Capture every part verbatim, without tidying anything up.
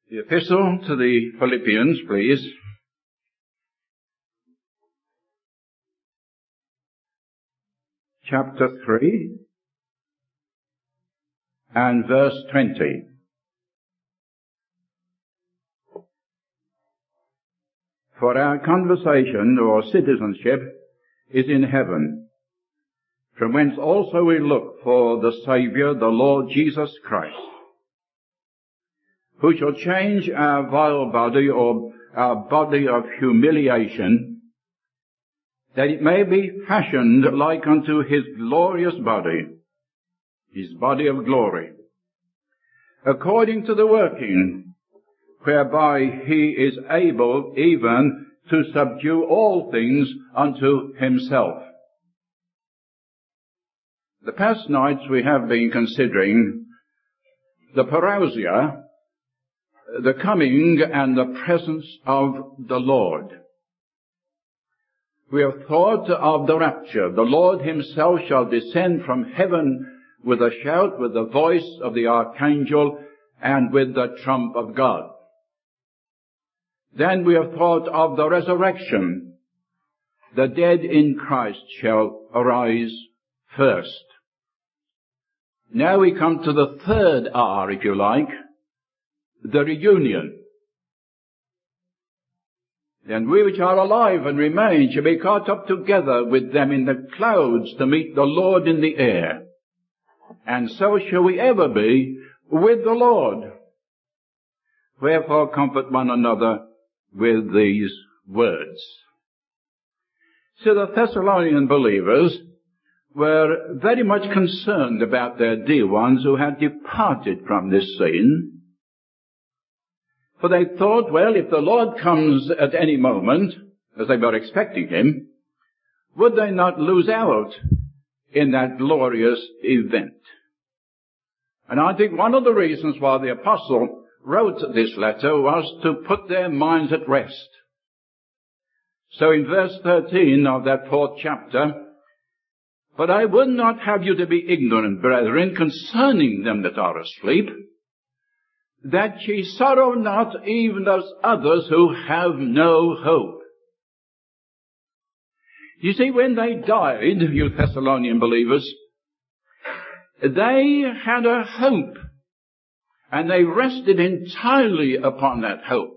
The epistle to the Philippians, please. Chapter three and verse twenty. For our conversation or citizenship is in heaven, from whence also we look for the Saviour, the Lord Jesus Christ, who shall change our vile body or our body of humiliation, that it may be fashioned like unto his glorious body, his body of glory, according to the working whereby he is able even to subdue all things unto himself. The past nights we have been considering the parousia, the coming and the presence of the Lord. We have thought of the rapture. The Lord himself shall descend from heaven with a shout, with the voice of the archangel, and with the trump of God. Then we have thought of the resurrection. The dead in Christ shall arise first. Now we come to the third R, if you like, the reunion. And we which are alive and remain shall be caught up together with them in the clouds to meet the Lord in the air. And so shall we ever be with the Lord. Wherefore comfort one another with these words. So the Thessalonian believers were very much concerned about their dear ones who had departed from this scene. For they thought, well, if the Lord comes at any moment, as they were expecting him, would they not lose out in that glorious event? And I think one of the reasons why the apostle wrote this letter was to put their minds at rest. So in verse thirteen of that fourth chapter, but I would not have you to be ignorant, brethren, concerning them that are asleep, that ye sorrow not even as others who have no hope. You see, when they died, you Thessalonian believers, they had a hope, and they rested entirely upon that hope,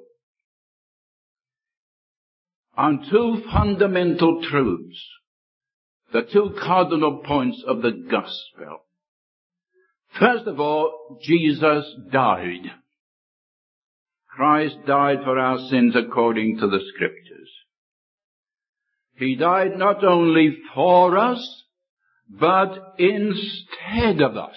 on two fundamental truths, the two cardinal points of the gospel. First of all, Jesus died. Christ died for our sins according to the Scriptures. He died not only for us, but instead of us.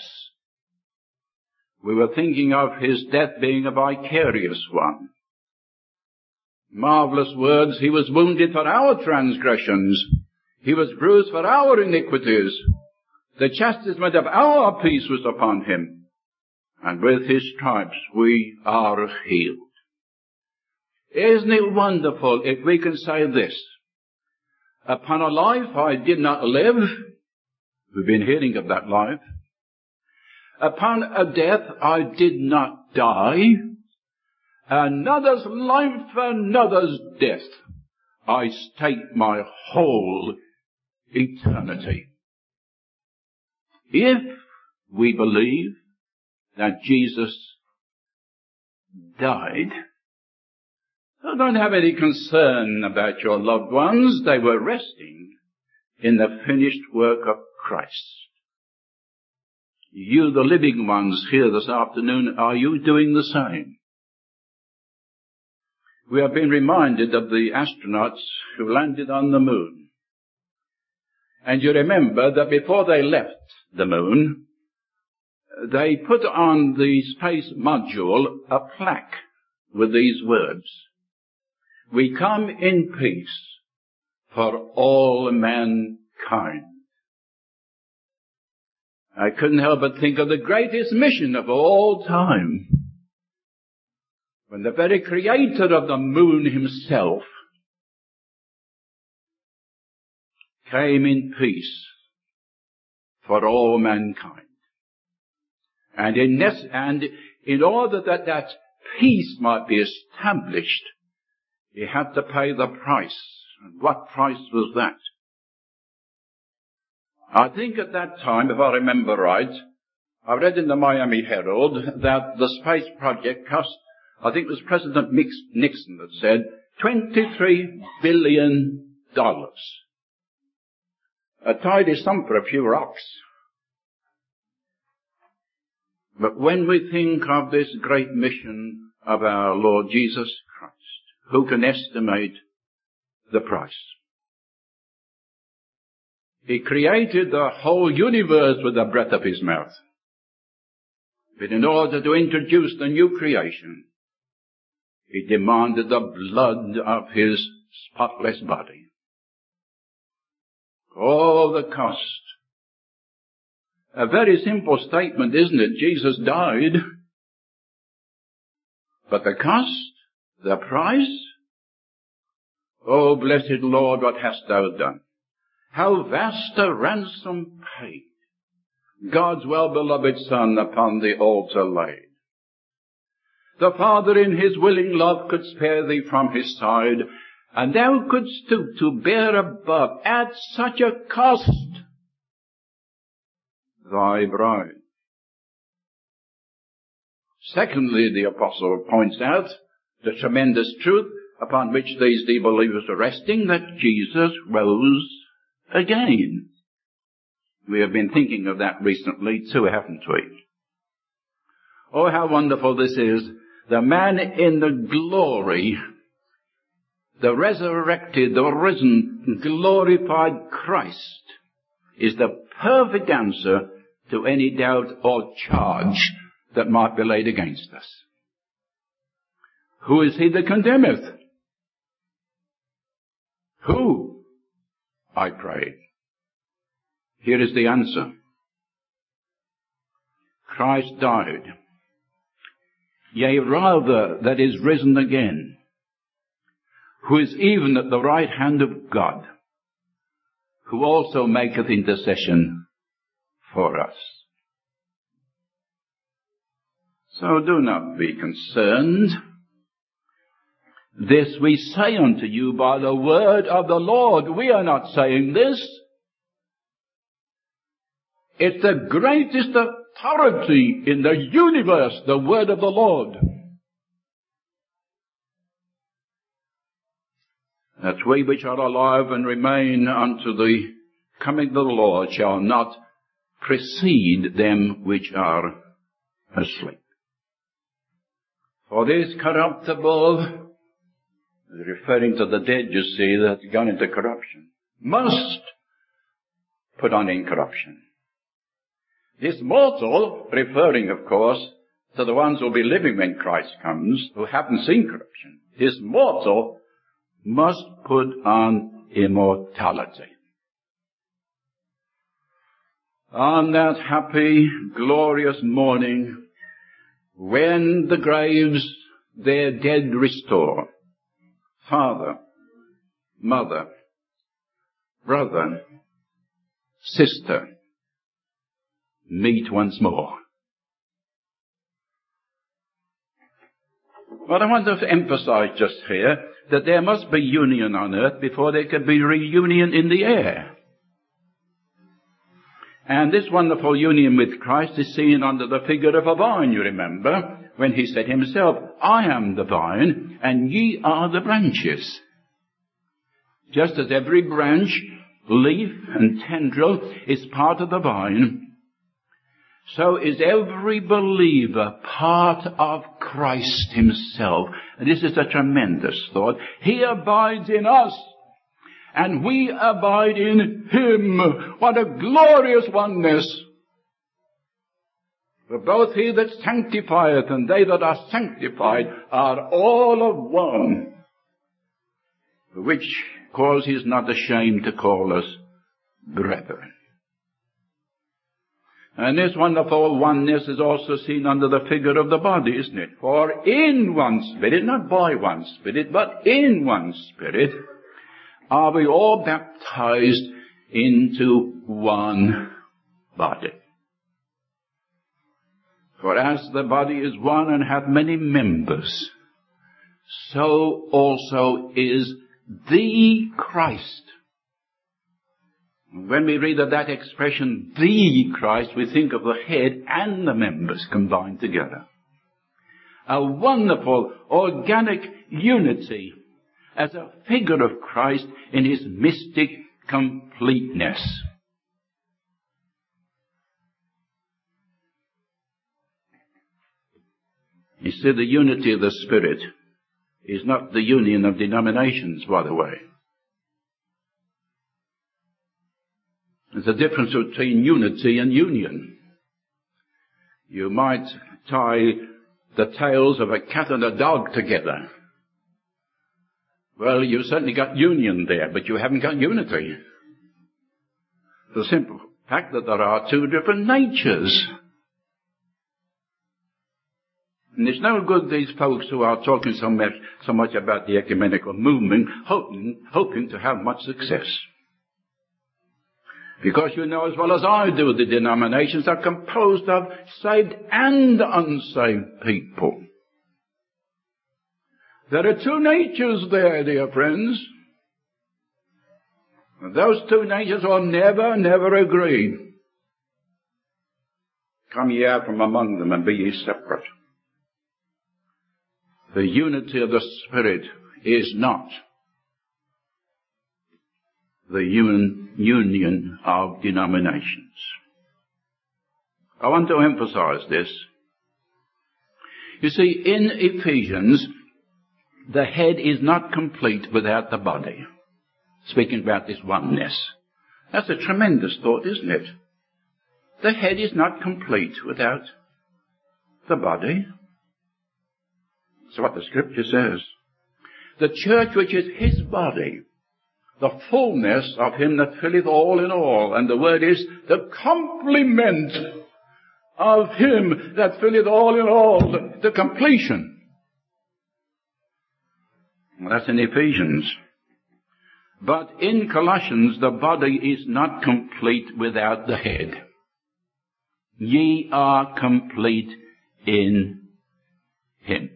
We were thinking of his death being a vicarious one. Marvelous words, he was wounded for our transgressions. He was bruised for our iniquities. The chastisement of our peace was upon him, and with his stripes we are healed. Isn't it wonderful if we can say this? Upon a life I did not live, we've been hearing of that life. Upon a death I did not die, another's life, another's death, I stake my whole eternity. If we believe that Jesus died, so don't have any concern about your loved ones. They were resting in the finished work of Christ. You, the living ones here this afternoon, are you doing the same? We have been reminded of the astronauts who landed on the moon. And you remember that before they left the moon, they put on the space module a plaque with these words, "We come in peace for all mankind." I couldn't help but think of the greatest mission of all time, when the very creator of the moon himself came in peace for all mankind. And in, this, and in order that that peace might be established, he had to pay the price. And what price was that? I think at that time, if I remember right, I read in the Miami Herald that the space project cost, I think it was President Nixon that said, twenty-three billion dollars. A tidy sum for a few rocks. But when we think of this great mission of our Lord Jesus Christ, who can estimate the price? He created the whole universe with the breath of his mouth. But in order to introduce the new creation, he demanded the blood of his spotless body. Oh, the cost. A very simple statement, isn't it? Jesus died. But the cost, the price? Oh, blessed Lord, what hast thou done? How vast a ransom paid, God's well-beloved Son upon the altar laid. The Father in his willing love could spare thee from his side, and thou couldst stoop to bear above at such a cost thy bride. Secondly, the apostle points out the tremendous truth upon which these dear believers are resting, that Jesus rose again. We have been thinking of that recently too, haven't we? Oh, how wonderful this is. The man in the glory, the resurrected, the risen, glorified Christ is the perfect answer to any doubt or charge that might be laid against us. Who is he that condemneth? Who? I pray. Here is the answer. Christ died. Yea, rather, that is risen again, who is even at the right hand of God, who also maketh intercession for us. So do not be concerned. This we say unto you by the word of the Lord. We are not saying this. It's the greatest authority in the universe, the word of the Lord. That we which are alive and remain unto the coming of the Lord shall not precede them which are asleep. For this corruptible, referring to the dead, you see, that have gone into corruption, must put on incorruption. This mortal, referring, of course, to the ones who will be living when Christ comes, who haven't seen corruption, this mortal must put on immortality. On that happy, glorious morning, when the graves their dead restore, father, mother, brother, sister, meet once more. But I want to emphasize just here that there must be union on earth before there can be reunion in the air. And this wonderful union with Christ is seen under the figure of a vine, you remember, when he said himself, I am the vine, and ye are the branches. Just as every branch, leaf, and tendril is part of the vine, so is every believer part of Christ himself. And this is a tremendous thought. He abides in us, and we abide in him. What a glorious oneness! For both he that sanctifieth and they that are sanctified are all of one, for which cause he is not ashamed to call us brethren. And this wonderful oneness is also seen under the figure of the body, isn't it? For in one Spirit, not by one Spirit, but in one Spirit, are we all baptized into one body. For as the body is one and hath many members, so also is the Christ. When we read of that expression, the Christ, we think of the head and the members combined together. A wonderful organic unity as a figure of Christ in his mystic completeness. You see, the unity of the Spirit is not the union of denominations, by the way. There's a difference between unity and union. You might tie the tails of a cat and a dog together. Well, you certainly got union there, but you haven't got unity. The simple fact that there are two different natures. And it's no good these folks who are talking so much, so much about the ecumenical movement, hoping, hoping to have much success. Because you know as well as I do, the denominations are composed of saved and unsaved people. There are two natures there, dear friends. And those two natures will never, never agree. Come ye out from among them and be ye separate. The unity of the Spirit is not the un- union of denominations. I want to emphasize this. You see, in Ephesians, the head is not complete without the body. Speaking about this oneness. That's a tremendous thought, isn't it? The head is not complete without the body. That's what the Scripture says. The church, which is his body, the fullness of him that filleth all in all. And the word is the complement of him that filleth all in all, the, the completion. Well, that's in Ephesians. But in Colossians, the body is not complete without the head. Ye are complete in him.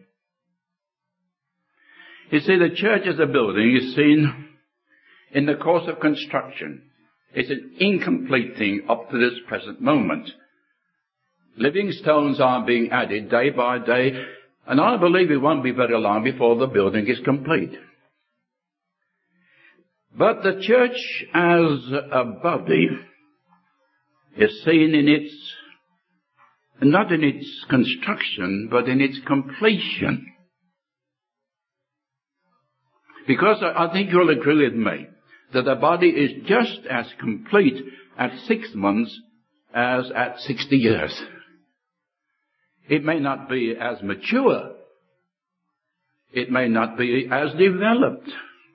You see, the church as a building is seen in the course of construction. It's an incomplete thing up to this present moment. Living stones are being added day by day, and I believe it won't be very long before the building is complete. But the church as a body is seen in its, not in its construction, but in its completion. Because I think you'll agree with me that the body is just as complete at six months as at sixty years. It may not be as mature. It may not be as developed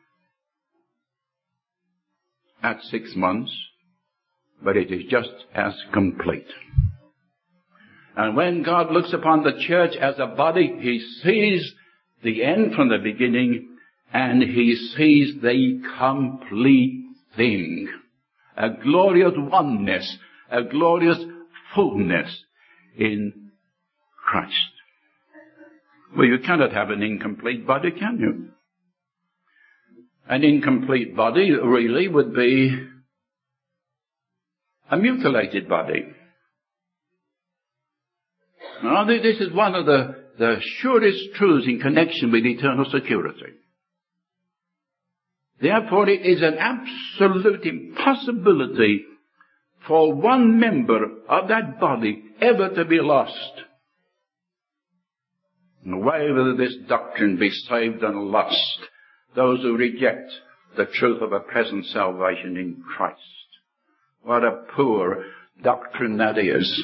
at six months, but it is just as complete. And when God looks upon the church as a body, he sees the end from the beginning, and he sees the complete thing. A glorious oneness, a glorious fullness in Christ. Well, you cannot have an incomplete body, can you? An incomplete body really would be a mutilated body. Now, this is one of the, the surest truths in connection with eternal security. Therefore, it is an absolute impossibility for one member of that body ever to be lost. And whether this doctrine be saved and lost, those who reject the truth of a present salvation in Christ. What a poor doctrine that is.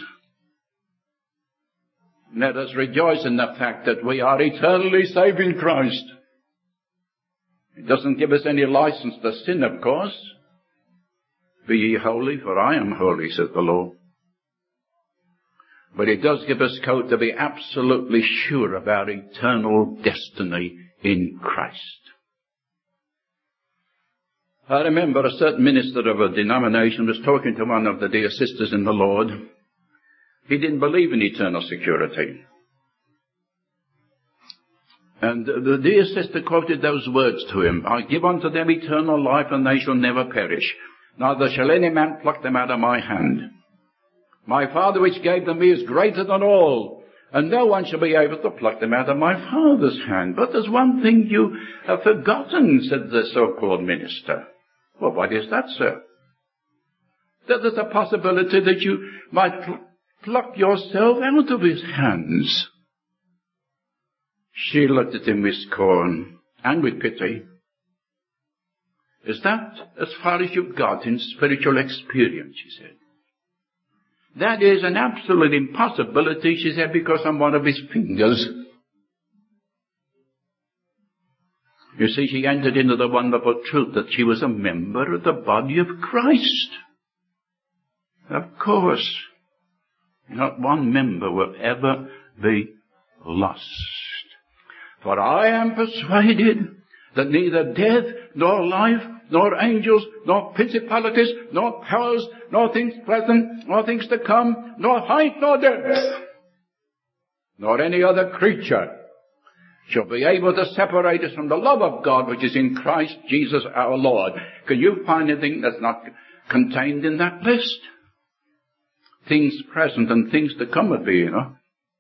Let us rejoice in the fact that we are eternally saved in Christ. It doesn't give us any license to sin, of course. Be ye holy, for I am holy, says the Lord. But it does give us code to be absolutely sure of our eternal destiny in Christ. I remember a certain minister of a denomination was talking to one of the dear sisters in the Lord. He didn't believe in eternal security. And the dear sister quoted those words to him, I give unto them eternal life, and they shall never perish. Neither shall any man pluck them out of my hand. My Father which gave them me is greater than all, and no one shall be able to pluck them out of my Father's hand. But there's one thing you have forgotten, said the so-called minister. Well, what is that, sir? That there's a possibility that you might pl- pluck yourself out of his hands. She looked at him with scorn and with pity. Is that as far as you've got in spiritual experience, she said. That is an absolute impossibility, she said, because I'm one of his fingers. You see, she entered into the wonderful truth that she was a member of the body of Christ. Of course, not one member will ever be lost. For I am persuaded that neither death, nor life, nor angels, nor principalities, nor powers, nor things present, nor things to come, nor height, nor depth, nor any other creature shall be able to separate us from the love of God which is in Christ Jesus our Lord. Can you find anything that's not contained in that list? Things present and things to come would be, you know.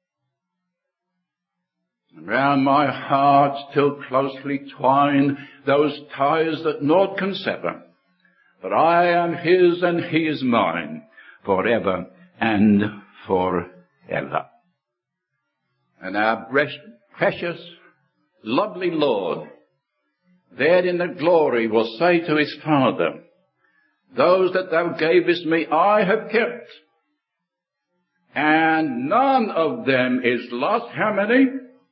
Round my heart still closely twine those ties that naught can sever. For I am his and he is mine, forever and forever. And our precious, lovely Lord, there in the glory, will say to his Father, those that thou gavest me I have kept, and none of them is lost. How many?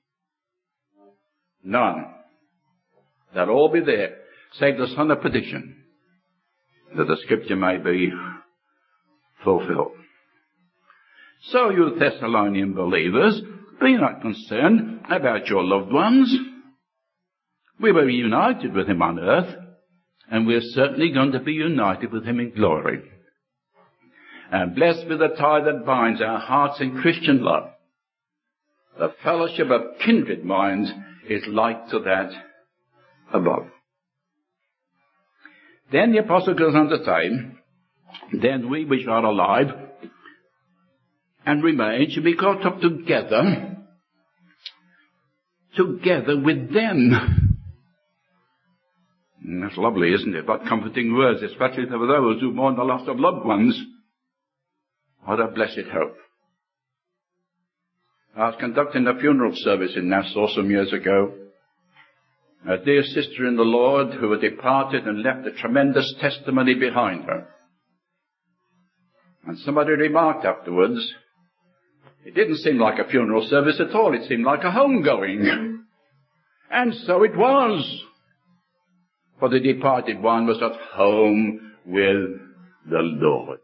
None. They'll all be there, save the son of perdition, that the scripture may be fulfilled. So you Thessalonian believers, be not concerned about your loved ones. We were united with him on earth, and we're certainly going to be united with him in glory. And blessed be the tie that binds our hearts in Christian love. The fellowship of kindred minds is like to that above. Then the apostle goes on to say, then we which are alive and remain shall be caught up together, together with them. And that's lovely, isn't it? What comforting words, especially for those who mourn the loss of loved ones. What a blessed hope. I was conducting a funeral service in Nassau some years ago. A dear sister in the Lord who had departed and left a tremendous testimony behind her. And somebody remarked afterwards, it didn't seem like a funeral service at all, it seemed like a homegoing. And so it was. For the departed one was at home with the Lord.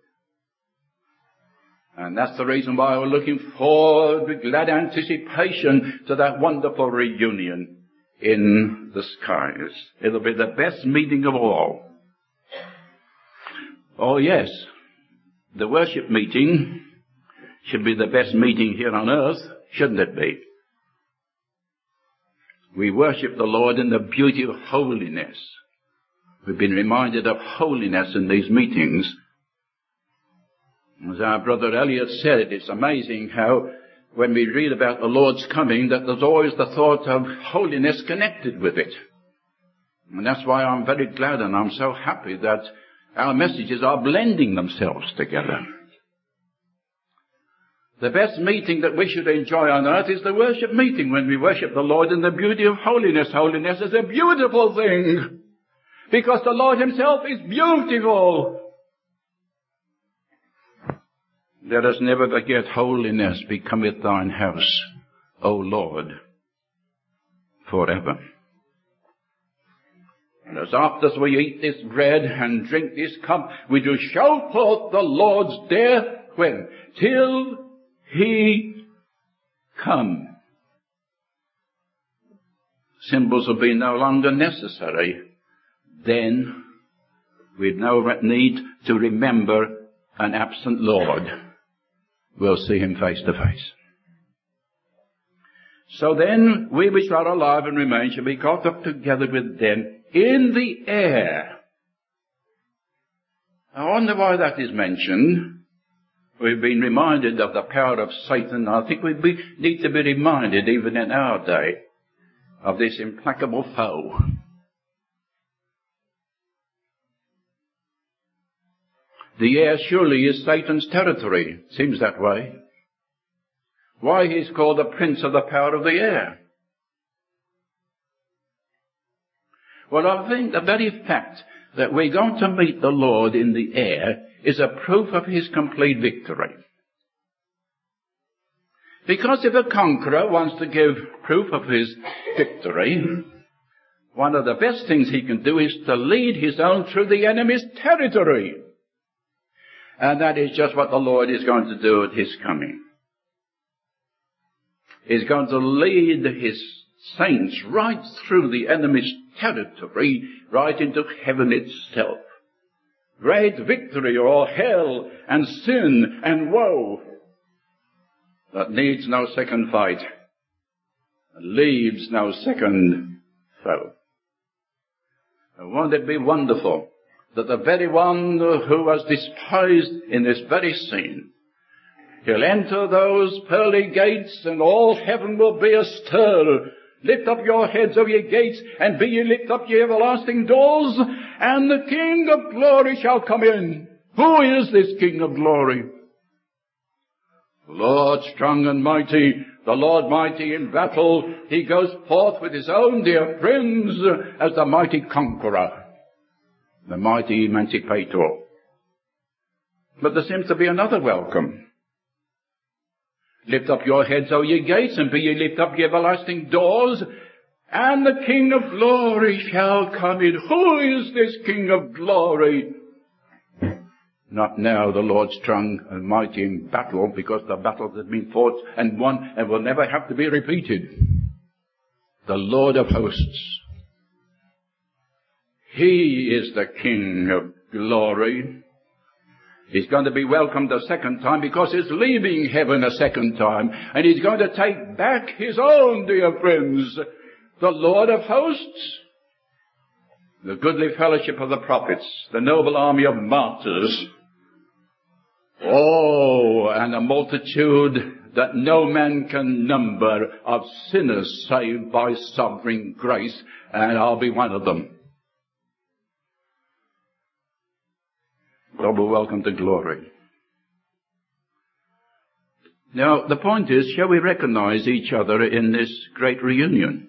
And that's the reason why we're looking forward with glad anticipation to that wonderful reunion in the skies. It'll be the best meeting of all. Oh yes, the worship meeting should be the best meeting here on earth, shouldn't it be? We worship the Lord in the beauty of holiness. We've been reminded of holiness in these meetings. As our brother Elliot said, it's amazing how when we read about the Lord's coming that there's always the thought of holiness connected with it. And that's why I'm very glad and I'm so happy that our messages are blending themselves together. The best meeting that we should enjoy on earth is the worship meeting, when we worship the Lord in the beauty of holiness. Holiness is a beautiful thing, because the Lord himself is beautiful. Let us never forget holiness becometh thine house, O Lord, forever. And as oft as we eat this bread and drink this cup, we do show forth the Lord's death, when? Till he come. Symbols will be no longer necessary. Then we've no need to remember an absent Lord. we'll see him face to face. So then, we which are alive and remain shall be caught up together with them in the air. I wonder why that is mentioned. We've been reminded of the power of Satan. I think we be, need to be reminded, even in our day, of this implacable foe. The air surely is Satan's territory. Seems that way. Why he's called the prince of the power of the air. Well, I think the very fact that we're going to meet the Lord in the air is a proof of his complete victory. Because if a conqueror wants to give proof of his victory, one of the best things he can do is to lead his own through the enemy's territory. And that is just what the Lord is going to do at his coming. He's going to lead his saints right through the enemy's territory, right into heaven itself. Great victory o'er hell and sin and woe that needs no second fight and leaves no second foe. And won't it be wonderful that the very one who was despised in this very scene, he'll enter those pearly gates and all heaven will be astir. Lift up your heads, O ye gates, and be ye lift up ye everlasting doors, and the King of glory shall come in. Who is this King of glory? The Lord strong and mighty, the Lord mighty in battle. He goes forth with his own dear friends as the mighty conqueror, the mighty emancipator. But there seems to be another welcome. Lift up your heads, O ye gates, and be ye lift up ye everlasting doors, and the King of glory shall come in. Who is this King of glory? Not now, the Lord strong and mighty in battle, because the battles have been fought and won and will never have to be repeated. The Lord of hosts. He is the King of glory. He's going to be welcomed a second time because he's leaving heaven a second time. And he's going to take back his own, dear friends, the Lord of hosts, the goodly fellowship of the prophets, the noble army of martyrs. Oh, and a multitude that no man can number of sinners saved by sovereign grace. And I'll be one of them. Double welcome to glory. Now, the point is, shall we recognize each other in this great reunion?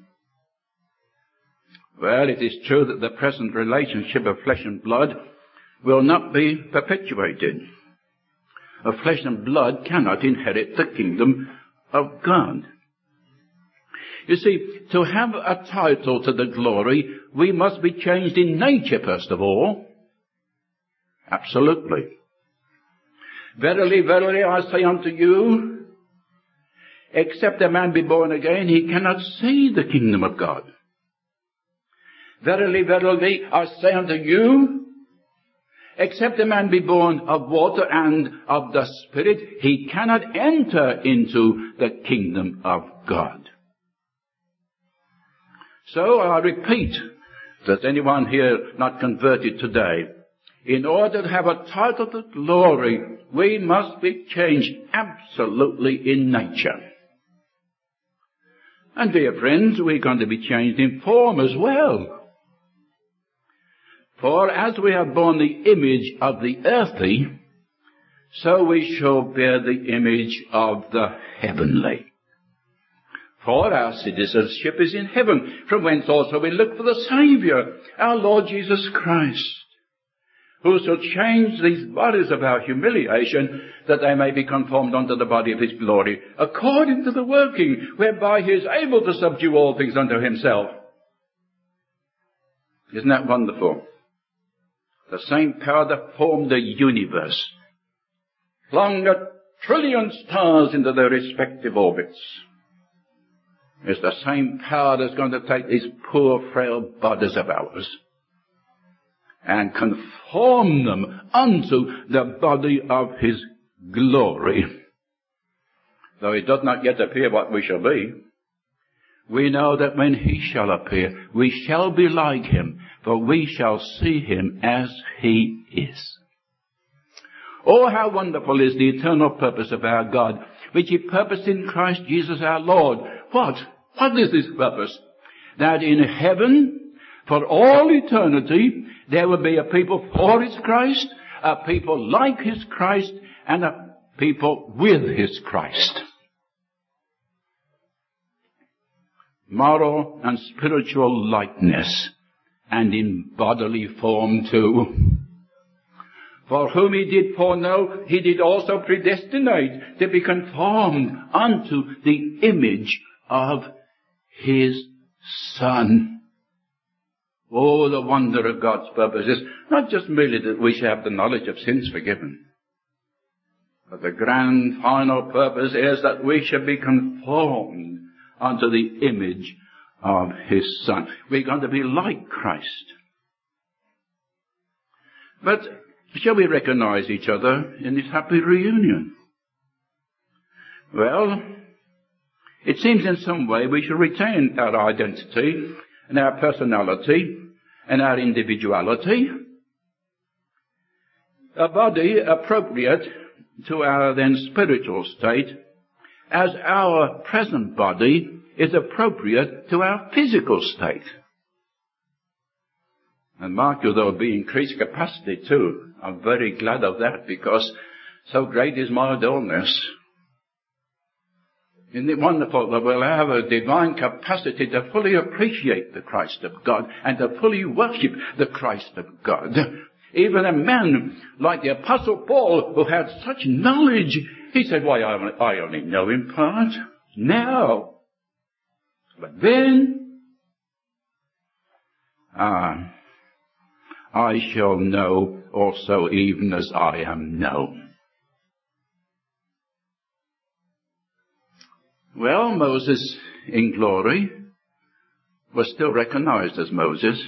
Well, it is true that the present relationship of flesh and blood will not be perpetuated. A flesh and blood cannot inherit the kingdom of God. You see, to have a title to the glory, we must be changed in nature, first of all. Absolutely. Verily, verily, I say unto you, except a man be born again, he cannot see the kingdom of God. Verily, verily, I say unto you, except a man be born of water and of the Spirit, he cannot enter into the kingdom of God. So I repeat, does anyone here not converted today? In order to have a title to glory, we must be changed absolutely in nature. And dear friends, we're going to be changed in form as well. For as we have borne the image of the earthly, so we shall bear the image of the heavenly. For our citizenship is in heaven, from whence also we look for the Saviour, our Lord Jesus Christ, who shall change these bodies of our humiliation, that they may be conformed unto the body of his glory, according to the working whereby he is able to subdue all things unto himself. Isn't that wonderful? The same power that formed the universe, flung a trillion stars into their respective orbits, is the same power that's going to take these poor frail bodies of ours and conform them unto the body of his glory. though it does not yet appear what we shall be, we know that when he shall appear, we shall be like him, for we shall see him as he is. Oh, how wonderful is the eternal purpose of our God, which he purposed in Christ Jesus our Lord. What? What is this purpose? That in heaven, for all eternity, there will be a people for his Christ, a people like his Christ, and a people with his Christ. Moral and spiritual likeness, and in bodily form too. For whom he did foreknow, he did also predestinate to be conformed unto the image of his Son. Oh, the wonder of God's purpose is not just merely that we shall have the knowledge of sins forgiven, but the grand final purpose is that we shall be conformed unto the image of his Son. We're going to be like Christ. But shall we recognize each other in this happy reunion? Well, it seems in some way we should retain our identity and our personality and our individuality, a body appropriate to our then spiritual state, as our present body is appropriate to our physical state. And mark you, there will be increased capacity too. I'm very glad of that, because so great is my dullness. Isn't it wonderful that we'll have a divine capacity to fully appreciate the Christ of God and to fully worship the Christ of God? Even a man like the Apostle Paul, who had such knowledge, he said, why, I only, I only know in part now. But then, ah, I shall know also even as I am known. Well, Moses in glory was still recognized as Moses.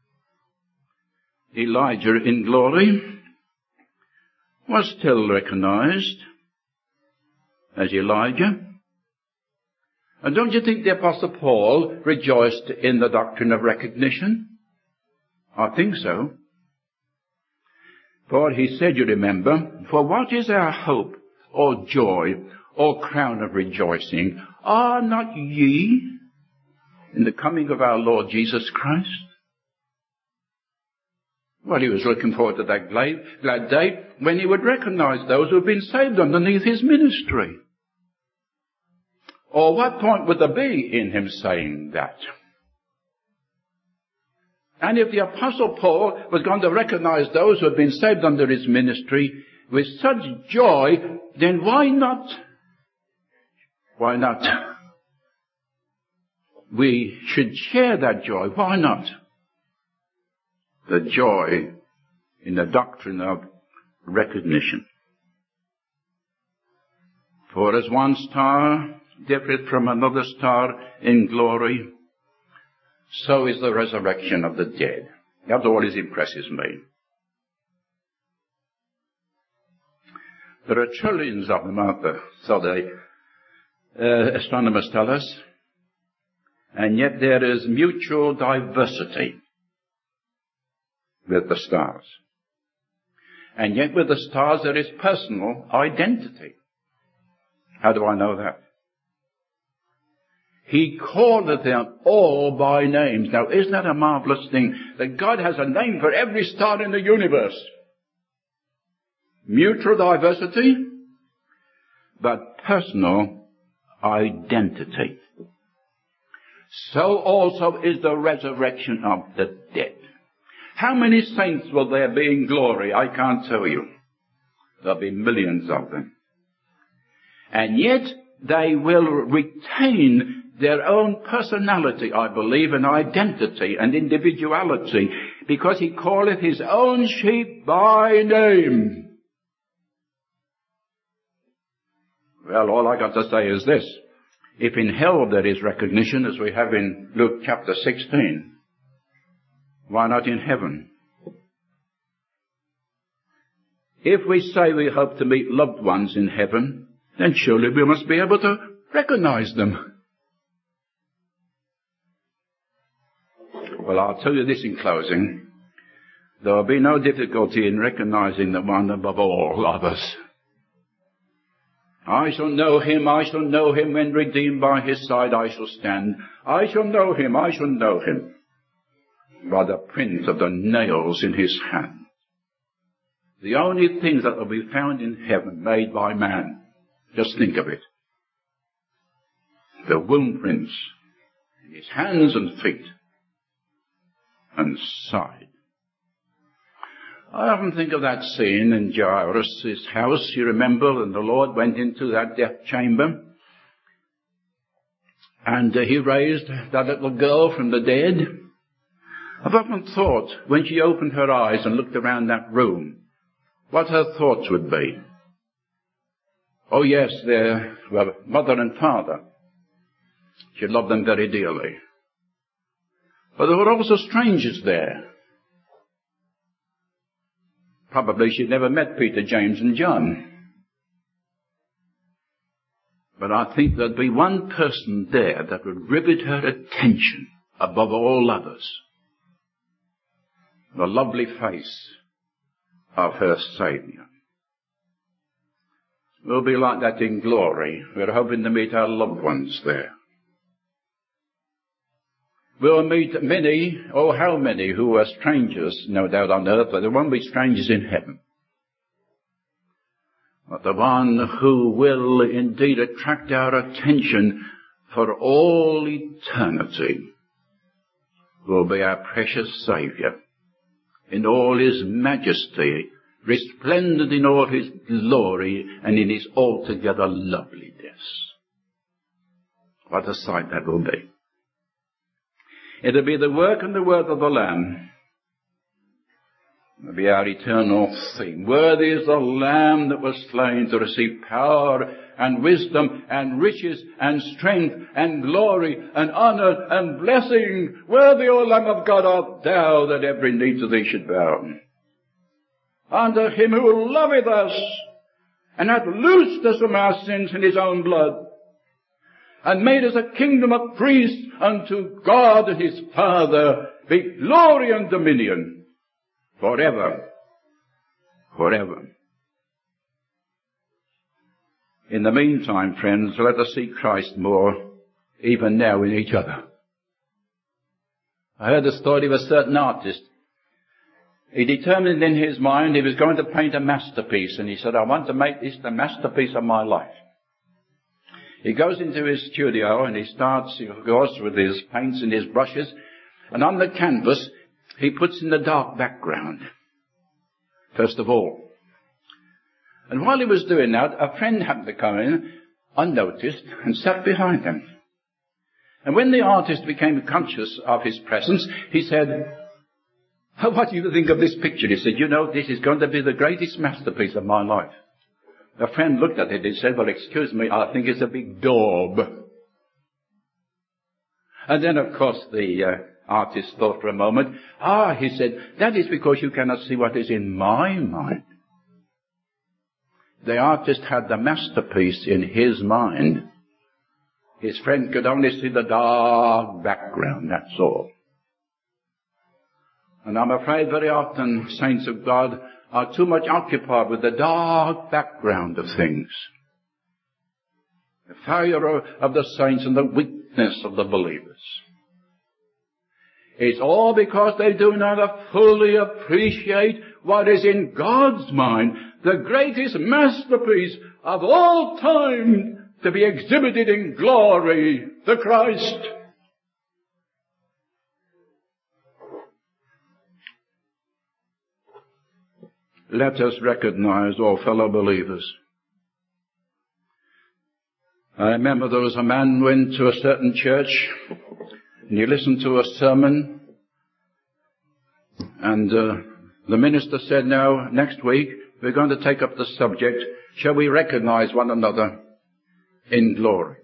Elijah in glory was still recognized as Elijah. And don't you think the Apostle Paul rejoiced in the doctrine of recognition? I think so. For he said, you remember, for what is our hope or joy or crown of rejoicing? Are not ye in the coming of our Lord Jesus Christ? Well, he was looking forward to that glad, glad day when he would recognize those who have been saved underneath his ministry. Or what point would there be in him saying that? And if the Apostle Paul was going to recognize those who had been saved under his ministry with such joy, then why not? Why not? We should share that joy. Why not? The joy in the doctrine of recognition. For as one star differeth from another star in glory, so is the resurrection of the dead. That always impresses me. There are trillions of them out there, so the uh, astronomers tell us, and yet there is mutual diversity with the stars. And yet with the stars there is personal identity. How do I know that? He calleth them all by names. Now, isn't that a marvelous thing? That God has a name for every star in the universe. Mutual diversity, but personal identity. So also is the resurrection of the dead. How many saints will there be in glory? I can't tell you. There'll be millions of them. And yet they will retain their own personality, I believe, and identity and individuality, because he calleth his own sheep by name. Well, all I got to say is this. If in hell there is recognition, as we have in Luke chapter sixteen, why not in heaven? If we say we hope to meet loved ones in heaven, then surely we must be able to recognize them. Well, I'll tell you this in closing. There will be no difficulty in recognizing the one above all others. I shall know him, I shall know him, when redeemed by his side I shall stand. I shall know him, I shall know him, by the print of the nails in his hand. The only things that will be found in heaven made by man, just think of it, the wound prints in his hands and feet and side. I often think of that scene in Jairus' house, you remember, and the Lord went into that death chamber, and uh, he raised that little girl from the dead. I've often thought, when she opened her eyes and looked around that room, what her thoughts would be. Oh yes, they were mother and father. She loved them very dearly. But there were also strangers there. Probably she'd never met Peter, James and John. But I think there'd be one person there that would rivet her attention above all others. The lovely face of her Saviour. We'll be like that in glory. We're hoping to meet our loved ones there. We'll meet many, oh how many, who are strangers, no doubt on earth, but there won't be strangers in heaven. But the one who will indeed attract our attention for all eternity will be our precious Saviour, in all his majesty, resplendent in all his glory, and in his altogether loveliness. What a sight that will be. It'll be the work and the worth of the Lamb. It'll be our eternal theme. Worthy is the Lamb that was slain to receive power and wisdom and riches and strength and glory and honor and blessing. Worthy, O Lamb of God, art thou that every knee to thee should bow. Unto him who loveth us and hath loosed us from our sins in his own blood, and made us a kingdom of priests unto God and his Father, be glory and dominion forever, forever. In the meantime, friends, let us see Christ more, even now, in each other. I heard the story of a certain artist. He determined in his mind he was going to paint a masterpiece, and he said, I want to make this the masterpiece of my life. He goes into his studio and he starts, of course, with his paints and his brushes, and on the canvas he puts in the dark background, first of all. And while he was doing that, a friend happened to come in, unnoticed, and sat behind him. And when the artist became conscious of his presence, he said, oh, what do you think of this picture? He said, you know, this is going to be the greatest masterpiece of my life. A friend looked at it and said, well, excuse me, I think it's a big daub. And then, of course, the uh, artist thought for a moment. Ah, he said, that is because you cannot see what is in my mind. The artist had the masterpiece in his mind. His friend could only see the dark background, that's all. And I'm afraid very often saints of God are too much occupied with the dark background of things. The failure of the saints and the weakness of the believers. It's all because they do not fully appreciate what is in God's mind, the greatest masterpiece of all time to be exhibited in glory, the Christ. Let us recognize, all fellow believers. I remember there was a man who went to a certain church and he listened to a sermon, and uh, the minister said, now, next week we're going to take up the subject, shall we recognize one another in glory?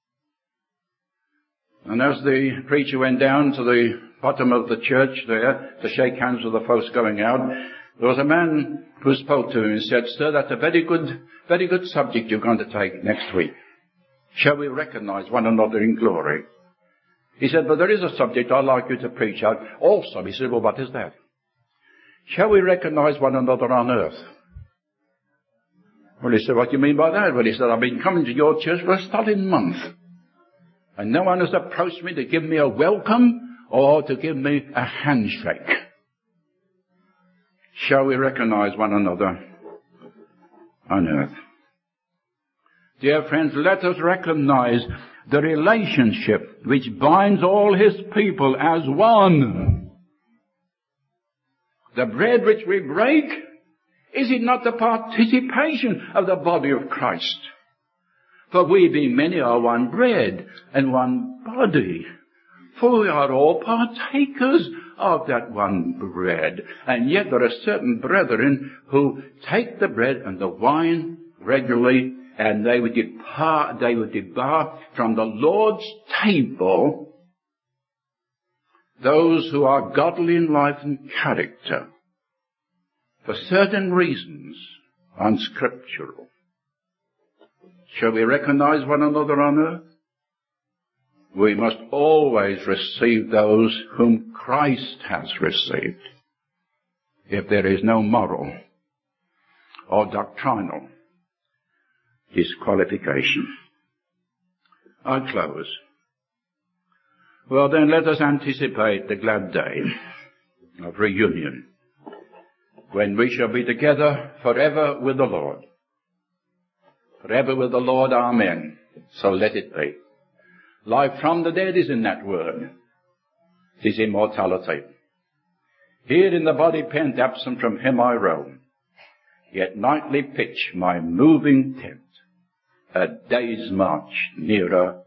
And as the preacher went down to the bottom of the church there to shake hands with the folks going out, There was a man who spoke to him and said, "Sir, that's a very good, very good subject you're going to take next week. Shall we recognize one another in glory?" He said, "But there is a subject I'd like you to preach out also." He said, "Well, what is that?" "Shall we recognize one another on earth?" Well, he said, "What do you mean by that?" Well, he said, "I've been coming to your church for a solid month, and no one has approached me to give me a welcome or to give me a handshake. Shall we recognize one another on earth?" Dear friends, let us recognize the relationship which binds all his people as one. The bread which we break, is it not the participation of the body of Christ? For we being many are one bread and one body. For we are all partakers of that one bread. And yet there are certain brethren who take the bread and the wine regularly, and they would depart, they would depart from the Lord's table, those who are godly in life and character, for certain reasons, unscriptural. Shall we recognize one another on earth? We must always receive those whom Christ has received, if there is no moral or doctrinal disqualification. I close. Well then, let us anticipate the glad day of reunion, when we shall be together forever with the Lord. Forever with the Lord, amen. So let it be. Life from the dead is in that word. It is immortality. Here in the body pent, absent from him I roam, yet nightly pitch my moving tent, a day's march nearer